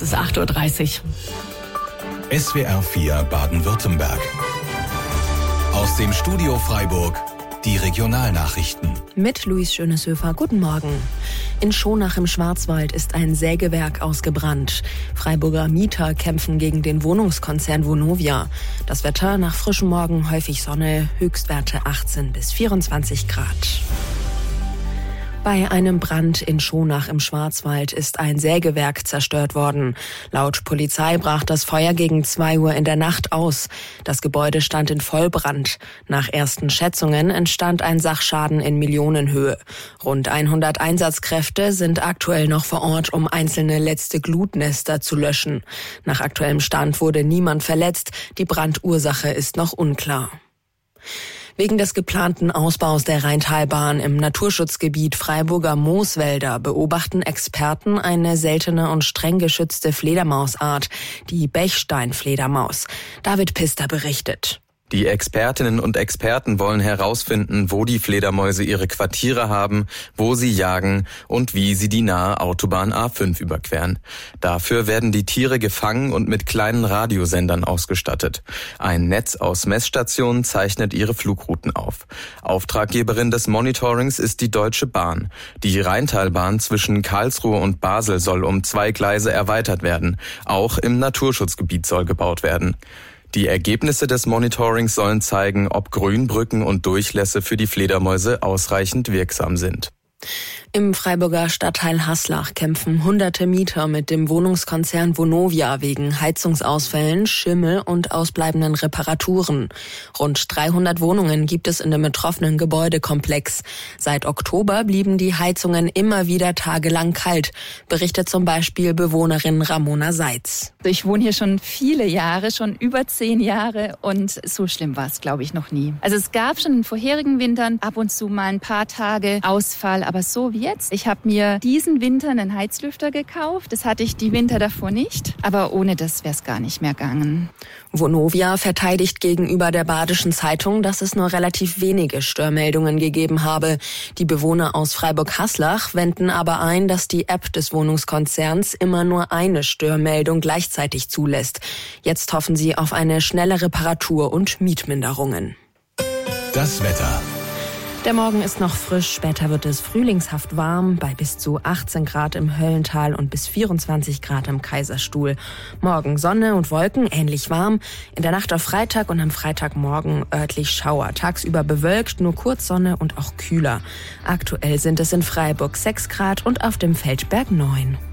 Es ist 8:30 Uhr. SWR 4 Baden-Württemberg. Aus dem Studio Freiburg die Regionalnachrichten. Mit Luis Schöneshöfer, guten Morgen. In Schonach im Schwarzwald ist ein Sägewerk ausgebrannt. Freiburger Mieter kämpfen gegen den Wohnungskonzern Vonovia. Das Wetter nach frischem Morgen häufig Sonne, Höchstwerte 18 bis 24 Grad. Bei einem Brand in Schonach im Schwarzwald ist ein Sägewerk zerstört worden. Laut Polizei brach das Feuer gegen 2 Uhr in der Nacht aus. Das Gebäude stand in Vollbrand. Nach ersten Schätzungen entstand ein Sachschaden in Millionenhöhe. Rund 100 Einsatzkräfte sind aktuell noch vor Ort, um einzelne letzte Glutnester zu löschen. Nach aktuellem Stand wurde niemand verletzt. Die Brandursache ist noch unklar. Wegen des geplanten Ausbaus der Rheintalbahn im Naturschutzgebiet Freiburger Mooswälder beobachten Experten eine seltene und streng geschützte Fledermausart, die Bechsteinfledermaus. David Pister berichtet. Die Expertinnen und Experten wollen herausfinden, wo die Fledermäuse ihre Quartiere haben, wo sie jagen und wie sie die nahe Autobahn A5 überqueren. Dafür werden die Tiere gefangen und mit kleinen Radiosendern ausgestattet. Ein Netz aus Messstationen zeichnet ihre Flugrouten auf. Auftraggeberin des Monitorings ist die Deutsche Bahn. Die Rheintalbahn zwischen Karlsruhe und Basel soll um 2 Gleise erweitert werden. Auch im Naturschutzgebiet soll gebaut werden. Die Ergebnisse des Monitorings sollen zeigen, ob Grünbrücken und Durchlässe für die Fledermäuse ausreichend wirksam sind. Im Freiburger Stadtteil Haslach kämpfen hunderte Mieter mit dem Wohnungskonzern Vonovia wegen Heizungsausfällen, Schimmel und ausbleibenden Reparaturen. Rund 300 Wohnungen gibt es in dem betroffenen Gebäudekomplex. Seit Oktober blieben die Heizungen immer wieder tagelang kalt, berichtet zum Beispiel Bewohnerin Ramona Seitz. Ich wohne hier schon viele Jahre, schon über 10 Jahre und so schlimm war es, glaube ich, noch nie. Also es gab schon in vorherigen Wintern ab und zu mal ein paar Tage Ausfall, aber so wie jetzt. Ich habe mir diesen Winter einen Heizlüfter gekauft. Das hatte ich die Winter davor nicht. Aber ohne das wäre es gar nicht mehr gegangen. Vonovia verteidigt gegenüber der Badischen Zeitung, dass es nur relativ wenige Störmeldungen gegeben habe. Die Bewohner aus Freiburg-Haslach wenden aber ein, dass die App des Wohnungskonzerns immer nur eine Störmeldung gleichzeitig zulässt. Jetzt hoffen sie auf eine schnelle Reparatur und Mietminderungen. Das Wetter. Der Morgen ist noch frisch, später wird es frühlingshaft warm, bei bis zu 18 Grad im Höllental und bis 24 Grad im Kaiserstuhl. Morgen Sonne und Wolken, ähnlich warm. In der Nacht auf Freitag und am Freitagmorgen örtlich Schauer. Tagsüber bewölkt, nur kurz Sonne und auch kühler. Aktuell sind es in Freiburg 6 Grad und auf dem Feldberg 9.